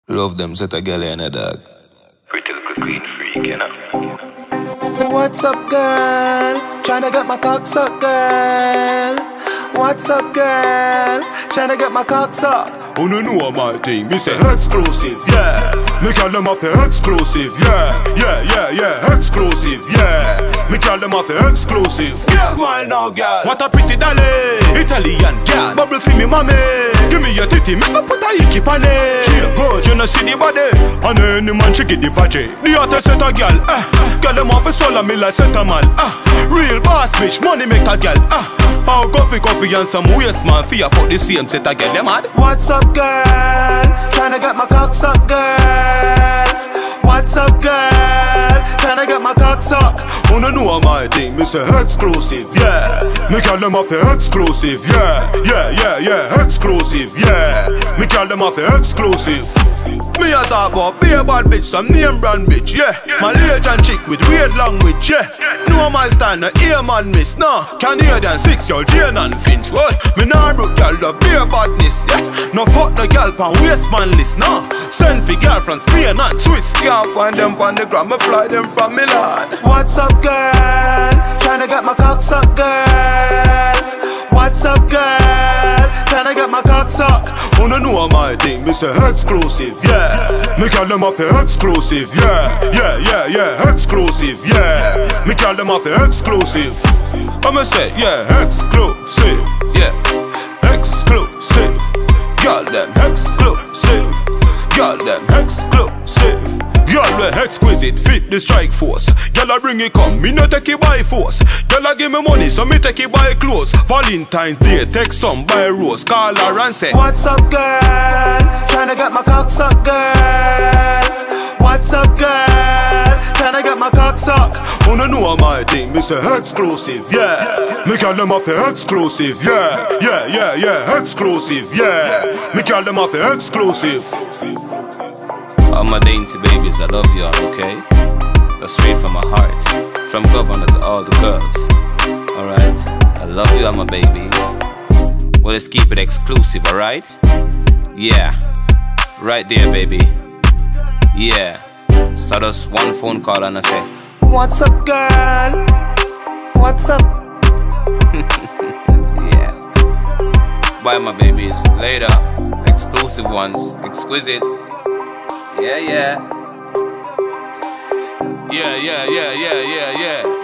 Love them set a girl in a dog. Pretty little queen freak, you know. What's up, girl? Tryna get my cock sucked, girl. What's up, girl? Tryna get my cock sucked. Oh no, know my thing, me say exclusive, yeah. Me call them off exclusive, yeah, exclusive, yeah. Me call them off exclusive, yeah. Smile now, girl. What a pretty dolly, Italian girl. Bubble for me, mommy. Give me your titty, make me put a hickey on it. She good, you know see the body. And any man she get the vaggie. The hottest set a girl, girl them off a soul me like set a man, real boss bitch, money make a girl, how coffee and some waste man for you fuck the same set a girl, them mad. What's up, girl? Tryna get my cock sucked, girl. What's up, girl? Tryna get my cock sucked. Oh no, know my thing, me say exclusive, yeah. Me call them off exclusive, yeah, exclusive, yeah. Me call them off exclusive. Me a talk about be a bad bitch, some name brand bitch, yeah. Malaysian chick with weird language, yeah. No my stand, no ear man miss, no. Canadian 6-year-old Jane and Finch, what? Me nah broke girl, love be a badness, yeah. No fuck no girl pan waste man list, no. Send for girl from Spain and Swiss. Can't find them on the ground, me fly them from Milan. What's up, girl? Tryna get my cock sucked, girl. What's up, girl? Tryna get my cock sucked. Oh no, know my thing, me say exclusive, yeah. Me call them off exclusive, yeah, exclusive, yeah. Me call them off exclusive. I'ma say, yeah, exclusive, yeah, exclusive. Y'all them exclusive, y'all them exclusive. Y'all we exquisite, fit the strike force. Y'all a bring it come, me no take it by force. Y'all a give me money, so me take it by clothes. Valentine's Day, take some by rose. Call her and say, what's up, girl? Tryna get my cock sucked, girl. What's up, girl? Tryna get my cock sucked. Oh no, know my thing, me say exclusive, yeah. Me call them off exclusive, yeah, exclusive, yeah. Me call them off exclusive. All my dainty babies, I love y'all, okay? That's straight from my heart. From governor to all the girls. Alright? I love you all my babies. Well, let's keep it exclusive, alright? Yeah. Right there, baby. Yeah. So just one phone call and I say, what's up, girl? What's up? yeah. Bye, my babies. Later. Exclusive ones. Exquisite. Yeah.